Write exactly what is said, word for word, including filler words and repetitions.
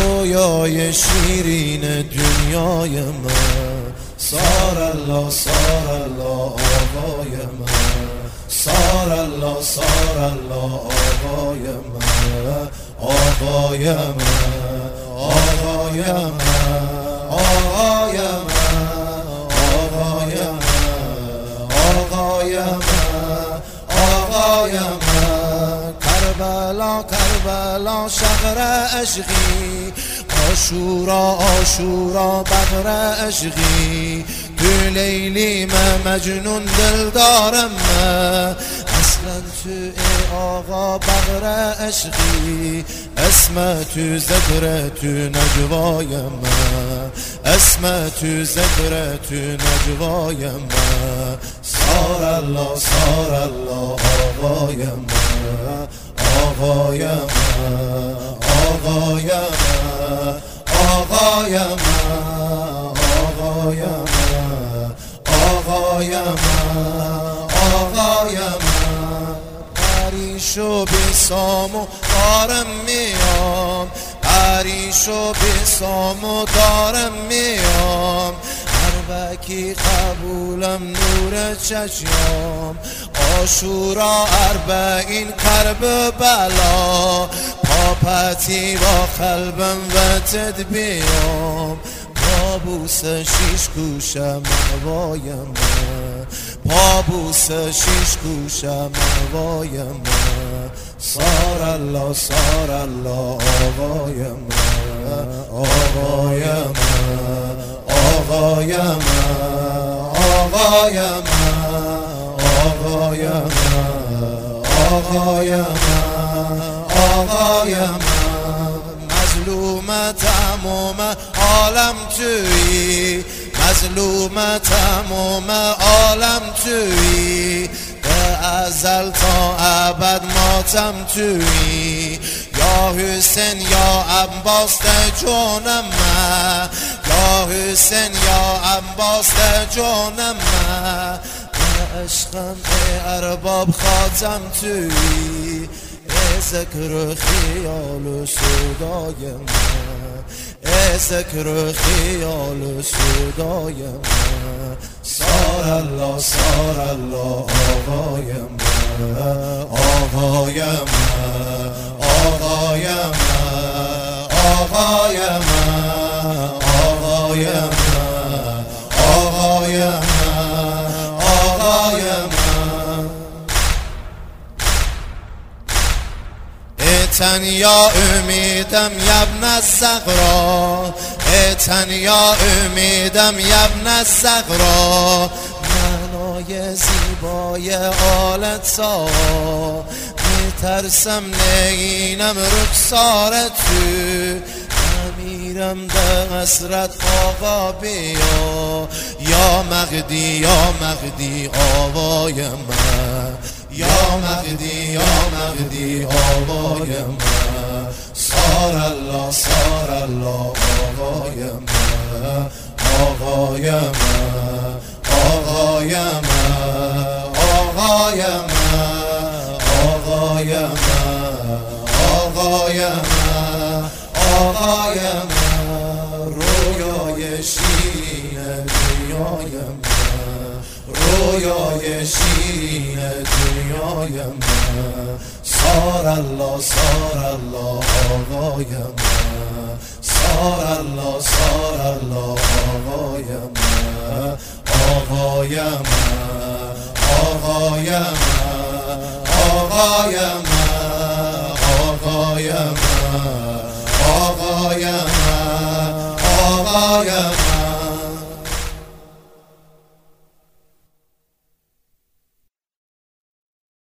رویای شیرین دنیای من، سار الله سار الله آقای من، سار الله سار الله آقای من، آقای من، آقای من، آقای من، آقای من، آقای من، آقای من. کربلا کربلا شهر عشقی، آشورا آشورا بغر عشقی، تو لیلی من مجنون دل دارم من، اصلا تو ای آقا بغر عشقی، اسم تو ذکر تو نجوای من، اسم تو ذکر تو نجوای من. سار الله سار الله آقای من، آقای من، آقای من، آقای من، آقای من، آقای من، آقای من. پریشو بیسامو دارم میام، پریشو بیسامو دارم میام، هر وکی قبولم نور چشم، آشورا اربعین کرب بلا، پاپتی با قلبم و تدبیام، پابوس شیش گوشم هوای من، پابوس شیش گوشم هوای من. سار الله سار الله آقای من، آقای من، آقای من، آقای من، آقای من، آقای من، آقای من. مظلوم تمام عالم تویی، مظلوم تمام عالم تویی، به ازل تا ابد ماتم تویی، یا حسین یا عباس جانم من، یا حسین یا عباس جانم من. عشقم ای ارباب خاتم تویی، ای ذکر خیال و صدای من، ای ذکر خیال و صدای من. سار الله سار الله آقای من، آقای من، آقای من، آقای من، آقای من، آقای من، آقای من. ایتن یا امیدم یبن الزغرا، ایتن یا امیدم یبن الزغرا، معنای زیبای آلتا، میترسم نینم رخسار تو، میرم در حسرت آقا بیا، یا مقدی یا مقدی آوای من، یا مقدی یا مقدی آوای من. سار الله سار الله آقای من، آقای من، آقای من، آقای من، آقای من، آقای من، آقای من. رویای شیرین دنیای من، رویای شیرین دنیای من. سار الله سار الله آقای من، سار الله سار الله آقای من، آقای من، آقای من، آقای من، آقای من، آقای من، آقای من.